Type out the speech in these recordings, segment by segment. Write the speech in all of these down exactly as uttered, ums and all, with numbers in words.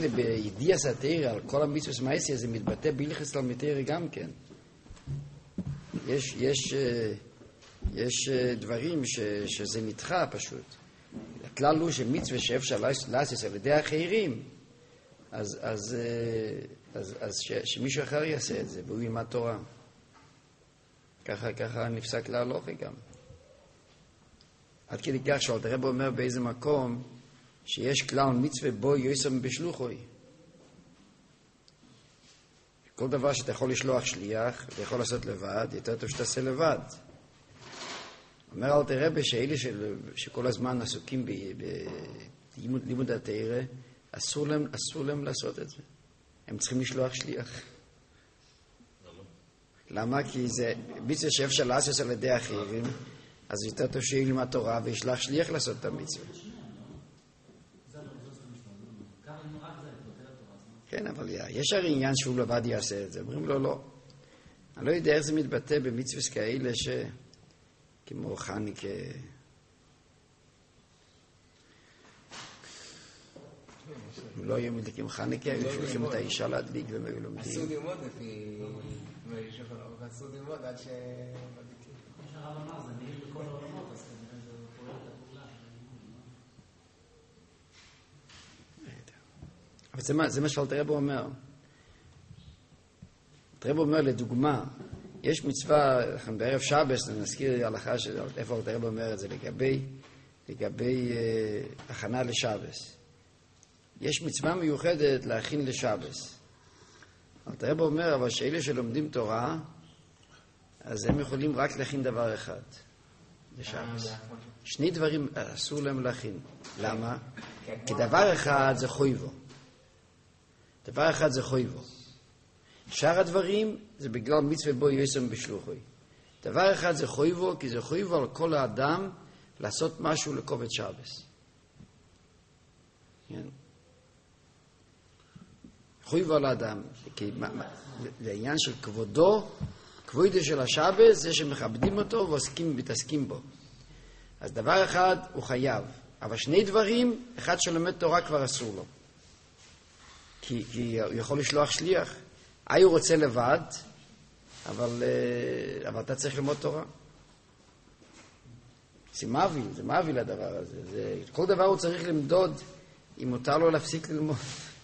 בידיע סתיר על כל המצווה מייסיה, זה מתבטא בהלכות תלמידי גם כן. יש, יש, יש דברים ש, שזה נדחה פשוט. הכלל הוא שמצווה שאפשר לעשות על ידי אחרים, אז, אז, אז, אז ש, שמישהו אחר יעשה את זה, והוא ילמד תורה. ככה, ככה נפסק להלכה גם. עד כדי כך שאלתר רבי אומר באיזה מקום שיש כלל מצווה בו יוסם בשלוחוי. כל דבר שאתה יכול לשלוח שליח, אתה יכול לעשות לבד, יותר טוב שתעשה לבד. אומר אלתר רבי שאלה של, שכל הזמן עסוקים בלימוד התורה, אסור להם, אסור להם לעשות את זה. הם צריכים לשלוח שליח. למה? כי זה מצווה שאפשר לעשות על ידי אחרים, אז יותר טוב שילמד תורה וישלח שליח לעשות את המצווה. כן, אבל יש הרי עניין שהוא לבד יעשה את זה. אומרים לו לא. אני לא יודע איך זה מתבטא במצווה כאלה ש... כמו חניקה. אם לא היו מדליקים חניקה, היו שולחים את האישה להדליק והם היו לומדים. אסור ללמוד לפי... אסור ללמוד עד ש... כמו שהרב אמר, זה נהיל בכל העולמות, אז כנראה זה פועל את הפעולה. אבל זה מה, זה מה שאלתר רבי אומר. אלתר רבי אומר, לדוגמה, יש מצווה, בערב שבס, נזכיר הלכה של איפה אלתר רבי אומר את זה, לגבי, לגבי אה, הכנה לשבס. יש מצווה מיוחדת להכין לשבס. אלתר רבי אומר, אבל שאלה שלומדים תורה, אז הם יכולים רק להכין דבר אחד, לשבס. שני דברים אסור להם להכין. למה? כי דבר אחד זה חויבו. דבר אחד זה חויבו. שאר הדברים זה בגלל מצווה בו יוסם בשלוחוי. דבר אחד זה חויבו, כי זה חויבו על כל האדם לעשות משהו לכובד שבס. כן? חויבו על האדם. כי זה עניין של כבודו, כבודו של השבס, זה שמכבדים אותו ועוסקים ומתעסקים בו. אז דבר אחד הוא חייב. אבל שני דברים, אחד שלומד תורה כבר אסור לו. כי, כי הוא יכול לשלוח שליח. אי הוא רוצה לבד, אבל, אבל אתה צריך ללמוד תורה. זה מוביל, זה מוביל הדבר הזה. זה, כל דבר הוא צריך למדוד, אם מותר לו להפסיק ללמוד.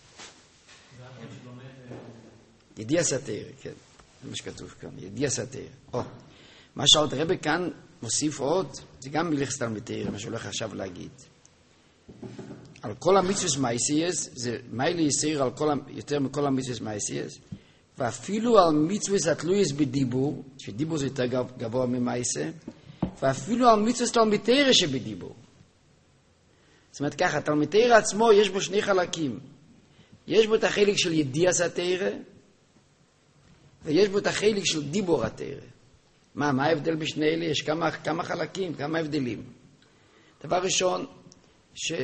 ידיע סתיר, כן. זה מה שכתוב כאן, ידיע סתיר. או, מה שאלתר רבי כאן מוסיף עוד, זה גם מלכס תלמידי, מה שהולך עכשיו להגיד. על כל המצוות מייסייס, זה מיילי יסיר על כל, יותר מכל המצוות מייסייס, ואפילו על מצוות התלויס בדיבור, שדיבור זה יותר גבוה ממייסה, ואפילו על מצוות תלמידי שבדיבור. זאת אומרת ככה, תלמידי עצמו יש בו שני חלקים. יש בו את החלק של ידיע סתירה, ויש בו את החלק של דיבור התירה. מה, מה ההבדל בשני אלה? יש כמה, כמה חלקים, כמה הבדלים. דבר ראשון, ש...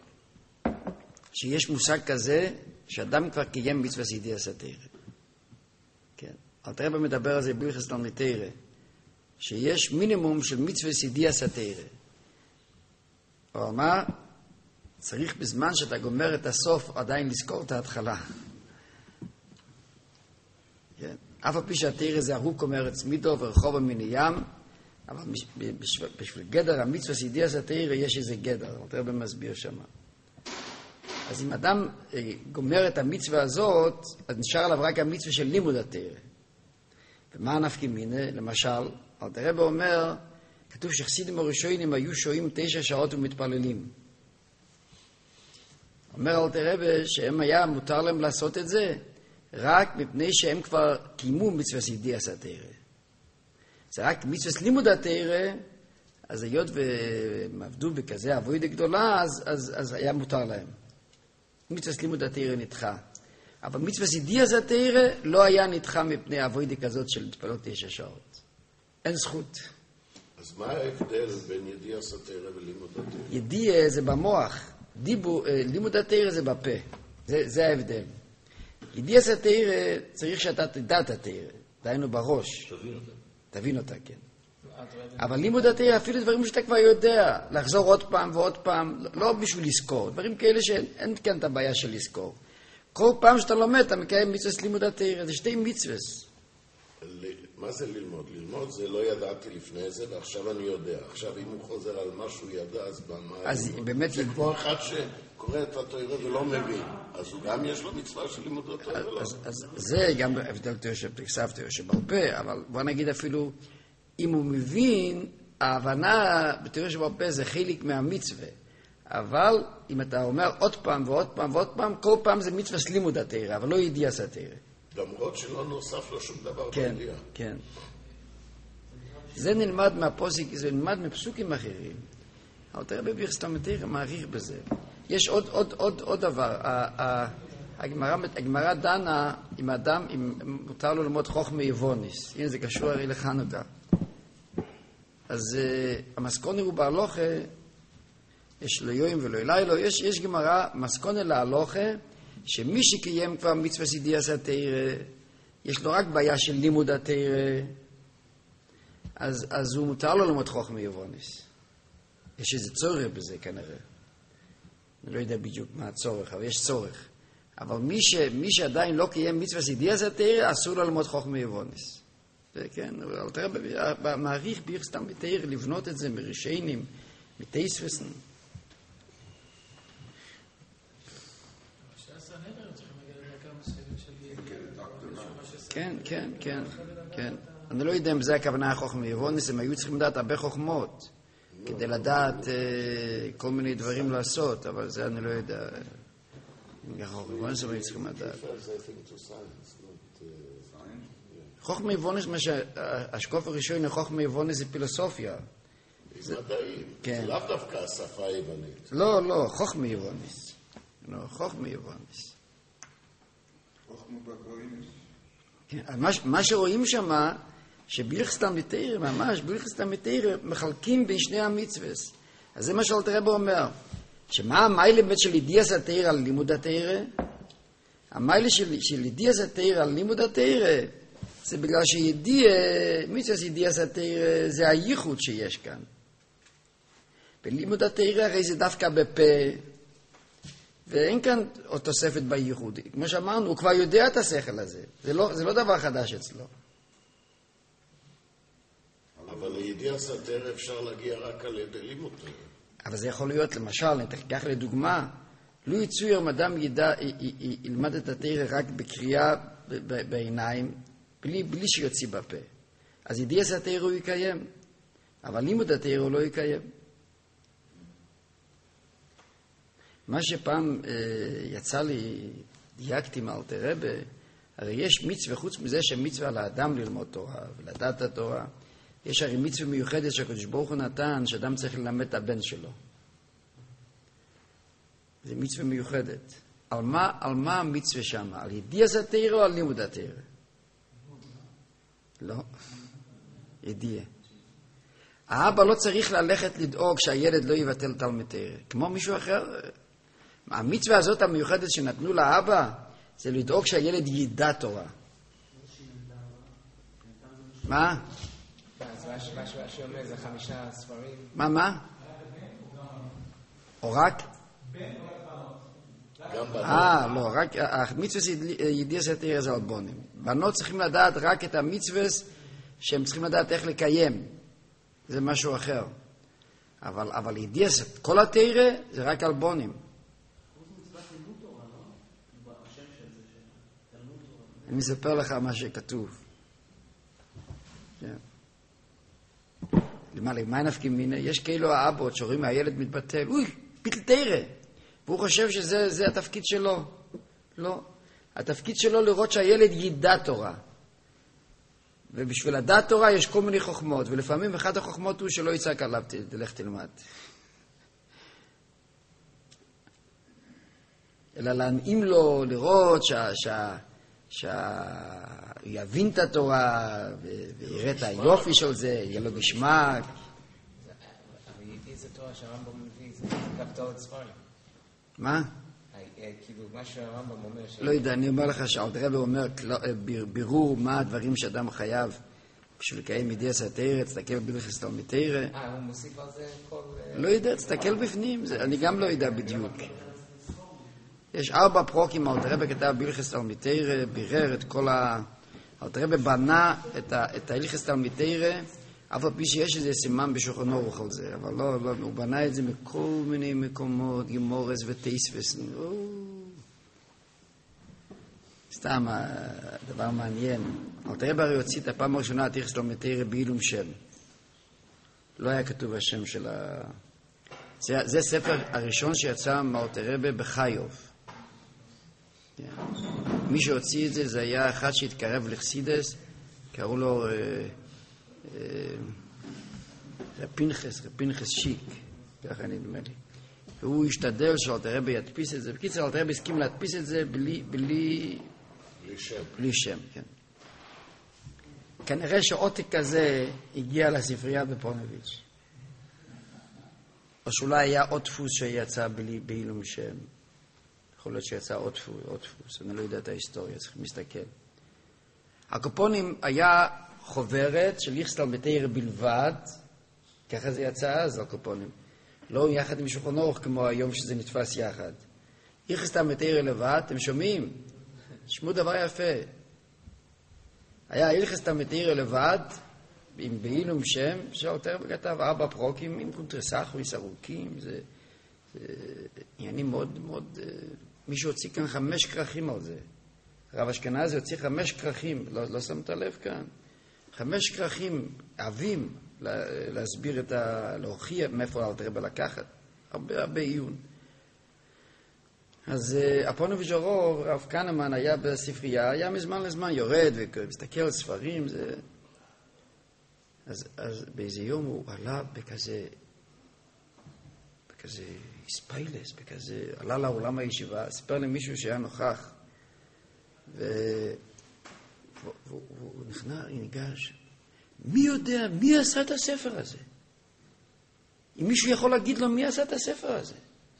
שיש מושג כזה, שאדם כבר קיים מצווה ידיע סתירה. כן. אלתר רבי מדבר על זה בהלכות תלמידי, שיש מינימום של מצווה ידיע סתירה. אבל מה? צריך בזמן שאתה גומר את הסוף עדיין לזכור את ההתחלה. כן. אף על פי שהתירה זה ארוך אומר את צמידו ורחוב מן הים, אבל בשביל גדר המצווה ידיע סתירה יש איזה גדר, אלתר רבי מסביר שם. אז אם אדם גומר את המצווה הזאת, אז נשאר עליו רק המצווה של לימוד התירה. ומה הנפקא מינה? למשל, אלתר רבי אומר, כתוב שחסידים הראשונים היו שוהים תשע שעות ומתפללים. אומר אלתר רבי שהם היה מותר להם לעשות את זה, רק מפני שהם כבר קיימו מצווה ידיע סתירה. זה רק מצווה לימוד התירה, אז היות והם עבדו בכזה עבודה גדולה, אז, אז, אז היה מותר להם. מצווה לימוד התירה נדחה. אבל מצווה ידיע סתירה לא היה נדחה מפני עבודה כזאת של להתפלל תשע שעות. אין זכות. אז מה ההבדל בין ידיע סתירה ולימוד התירה? ידיע זה במוח, דיבור, לימוד התירה זה בפה. זה, זה ההבדל. ידיע סתירה צריך שאתה תדע את התירה, דהיינו בראש. תבין אותה. תבין אותה, כן. אבל לימוד התירה, אפילו דברים שאתה כבר יודע, לחזור עוד פעם ועוד פעם, לא בשביל לזכור, דברים כאלה שאין כאן את הבעיה של לזכור. כל פעם שאתה לומד, אתה מקיים מצווה לימוד התורה. זה שתי מצווה. מה זה ללמוד? ללמוד זה לא ידעתי לפני זה, ועכשיו אני יודע. עכשיו, אם הוא חוזר על מה שהוא ידע, אז במה... אז באמת... זה כמו אחד שקורא את התורה ולא מבין. אז הוא גם יש לו מצווה של לימוד התורה ולא. אז זה גם הבדל תורה שבכתב, תורה שבעל פה, אבל בוא נגיד אפילו, אם הוא מבין, ההבנה בתורה שבעל פה זה חלק מהמצווה. אבל אם אתה אומר עוד פעם ועוד פעם ועוד פעם, כל פעם זה מצווה של לימוד התורה, אבל לא ידיעת התורה. למרות שלא נוסף לו שום דבר כן, בידיעה. כן. זה נלמד מהפוסק, זה נלמד מפסוקים אחרים. אבל תראה בבירסטם תראה, מעריך בזה. יש עוד, עוד, עוד, עוד דבר. הגמרא, הגמרא דנה עם אדם, אם מותר לו ללמוד חוכמה יבוניס. הנה, זה קשור הרי לחנוכה. אז המסקונה הוא בהלוכה, יש לו יום ולא אלילו, יש, יש גמרא, מסקונה להלוכה, שמי שקיים כבר מצווה ידיעת התורה, יש לו רק בעיה של לימוד התורה, אז, אז הוא מותר לו ללמוד חוכמה יבוניס. יש איזה צורך בזה כנראה. אני לא יודע בדיוק מה הצורך, אבל יש צורך. אבל מי, ש, מי שעדיין לא קיים מצווה ידיעת התורה, אסור לו ללמוד חוכמה יבוניס. זה כן, אבל תראה, מעריך בירסטם בתורה לבנות את זה מרישיינים, מתייספסן. כן, כן, כן, כן. אני לא יודע אם זה הכוונה החוכמה יבוניס, הם היו צריכים לדעת הרבה חוכמות, כדי לדעת כל מיני דברים לעשות, אבל זה אני לא יודע. חוכמה יבוניס הם היו צריכים לדעת. חוכמה יבוניס, השקוף הראשון לחוכמה יבוניס זה פילוסופיה. זה מדעים, זה לאו דווקא השפה היוונית. לא, לא, חוכמה יבוניס. לא, חוכמה יבוניס. חוכמה בקרוינס. מה שרואים שם, שבילכסטם בתורה, ממש, בילכסטם בתורה, מחלקים בין שני המצווס. אז זה מה שאלתר רבי אומר, שמה המיילה באמת של ידיעת התורה על לימוד התורה? המיילה של, של ידיעת התורה על לימוד התורה, זה בגלל שידיע, מצווה ידיעת התורה, זה הייחוד שיש כאן. בלימוד התורה הרי זה דווקא בפה, ואין כאן עוד תוספת בייחוד. כמו שאמרנו, הוא כבר יודע את השכל הזה. זה לא, זה לא דבר חדש אצלו. אבל לידיעת התורה אפשר להגיע רק על ידי לימוד תורה. אבל זה יכול להיות, למשל, ניקח לדוגמה, לו יצויר אם אדם ידע, ילמד את התורה רק בקריאה בעיניים, בלי, בלי שיוציא בפה. אז ידיעת התורה הוא יקיים. אבל לימוד התורה הוא לא יקיים. מה שפעם אה, יצא לי, דייקתי מאלתר רבי, הרי יש מצווה, חוץ מזה שמצווה לאדם ללמוד תורה ולדעת התורה, יש הרי מצווה מיוחדת שהקדוש ברוך הוא נתן, שאדם צריך ללמד את הבן שלו. זה מצווה מיוחדת. על מה, על מה המצווה שם? על ידיעת התורה או על לימוד התורה? לא. ידיעה. האבא לא צריך ללכת לדאוג שהילד לא יבטל תלמוד תורה. כמו מישהו אחר. המצווה הזאת המיוחדת שנתנו לאבא, זה לדאוג שהילד ידע תורה. מה? אז מה שאומר זה חמישה ספרים. מה, מה? או רק? אה, לא, רק המצווה ידיעת התורה זה על בונים. בנות צריכים לדעת רק את המצווה שהם צריכים לדעת איך לקיים. זה משהו אחר. אבל, אבל ידיעת כל התורה זה רק על בונים. אני מספר לך מה שכתוב. למה, למה נפקים מיני? יש כאילו האבות שרואים מהילד מתבטל, אוי, ביטל תורה. והוא חושב שזה זה התפקיד שלו. לא. התפקיד שלו לראות שהילד ידע תורה. ובשביל לדעת תורה יש כל מיני חוכמות, ולפעמים אחת החוכמות הוא שלא יצעק עליו, תלך תלמד. אלא להנעים לו לראות שה... שה שהוא יבין את התורה ויראה את היופי של זה, יהיה לו גשמק. אבל ידיע זה תורה שהרמב"ם מביא, זה כפתורת ספרים. מה? כאילו, מה שהרמב"ם אומר... לא יודע, אני אומר לך שאלתר רבי אומר, בירור מה הדברים שאדם חייב בשביל לקיים ידיעת התורה, תסתכל בברכת תלמוד תורה. אה, הוא מוסיף על זה כל... לא יודע, תסתכל בפנים, אני גם לא יודע בדיוק. יש ארבע פרוקים, אלתר רבי כתב בהלכות תלמוד תורה, בירר את כל ה... אלתר רבי בנה את ההלכות תלמוד תורה, אף על פי שיש איזה סימן בשולחן ערוך על זה, אבל לא, לא, הוא בנה את זה מכל מיני מקומות, גמורס וטייסבס. סתם, דבר מעניין. אלתר רבי הרי הוציא את הפעם הראשונה את הלכות תלמוד תורה בעילום שם. לא היה כתוב השם של ה... זה, זה ספר הראשון שיצא מאלתר רבי בחיוב. מי שהוציא את זה, זה היה אחד שהתקרב לחסידס, קראו לו אה, אה, רב פנחס, רב פנחס שיק, ככה נדמה לי. והוא השתדל שאלתר רבי ידפיס את זה. בקיצור, אלתר רבי הסכים להדפיס את זה בלי, בלי, בלי שם. בלי שם, כן. כנראה שעותק כזה הגיע לספרייה בפונוביץ'. או שאולי היה עוד דפוס שיצא בלי, בעילום שם. יכול להיות שיצא עוד דפוס, עוד דפוס. אני לא יודע את ההיסטוריה, צריך להסתכל. הקופונים היה חוברת של הלכות תלמוד תורה בלבד, ככה זה יצא אז, הקופונים. לא יחד עם שולחן ערוך כמו היום שזה נתפס יחד. הלכות תלמוד תורה לבד, אתם שומעים? תשמעו דבר יפה. היה הלכות תלמוד תורה לבד, עם בעילום שם, שאלתר רבי כתב ארבע פרוקים עם קונטרסחויס ארוכים, זה, זה עניינים מאוד מאוד... מישהו הוציא כאן חמש כרכים על זה. הרב אשכנזי הוציא חמש כרכים, לא, לא שמת לב כאן? חמש כרכים עבים להסביר את ה... להוכיח מאיפה אלתר רבי לקחת. הרבה הרבה עיון. אז הפונוביץ' אורור, הרב כהנמן היה בספרייה, היה מזמן לזמן יורד ומסתכל על ספרים, זה... אז, אז באיזה יום הוא עלה בכזה, בכזה ספיילס, בכזה, עלה לעולם הישיבה, סיפר למישהו שהיה נוכח, והוא נכנע, ניגש, מי יודע, מי עשה את הספר הזה? אם מישהו יכול להגיד לו מי עשה את הספר הזה?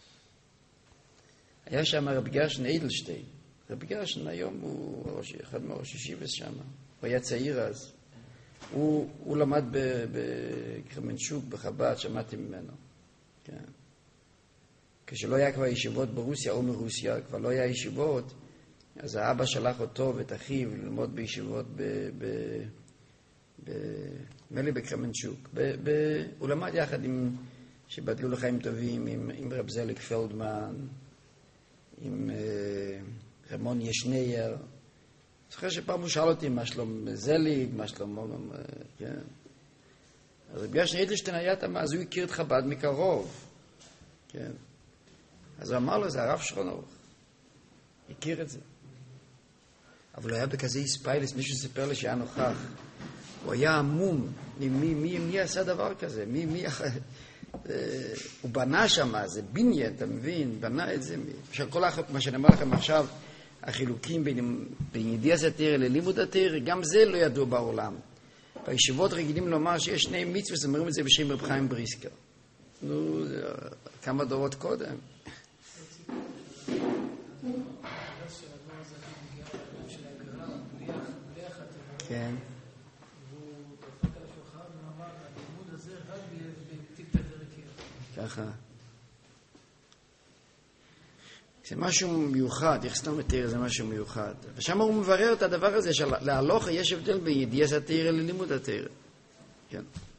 היה שם רבי גרשן אדלשטיין, רבי גרשן היום הוא אחד מהראש ישיבס שם, הוא היה צעיר אז, הוא, הוא למד בקרמנצ'וק, בחב"ד, שמעתי ממנו. כן. כשלא היה כבר ישיבות ברוסיה או מרוסיה, כבר לא היה ישיבות, אז האבא שלח אותו ואת אחיו ללמוד בישיבות ב... ב... ב... מלי בקרמנצ'וק. ב... ב... הוא למד יחד עם, שבדלו לחיים טובים, עם, עם רב זליק פלדמן, עם uh, רמון ישנייר, זוכר שפעם הוא שאל אותי מה שלום זליג, מה שלום... כן. אז רבי גרשן אדלשטיין היה תמה, אז הוא הכיר את חב"ד מקרוב. כן. אז הוא אמר לו, זה הרב שולחן ערוך. הכיר את זה. אבל הוא היה בכזה איספיילס, מישהו סיפר לי שהיה נוכח. הוא היה עמום. מי, מי, מי, מי עשה דבר כזה? מי, מי... הוא בנה שם, זה בניין, אתה מבין? בנה את זה. כל האחת, מה שאני אמר לכם עכשיו, החילוקים בין, בין ידיעת התורה ללימוד התורה, גם זה לא ידוע בעולם. בישיבות רגילים לומר שיש שני מצוות, אומרים את זה בשם רב חיים בריסקר. נו, כמה דורות קודם. כן. ככה. זה משהו מיוחד, יחסתם התורה זה משהו מיוחד. ושם הוא מברר את הדבר הזה, שלהלוכה יש הבדל בין ידיעת התורה ללימוד התורה. כן.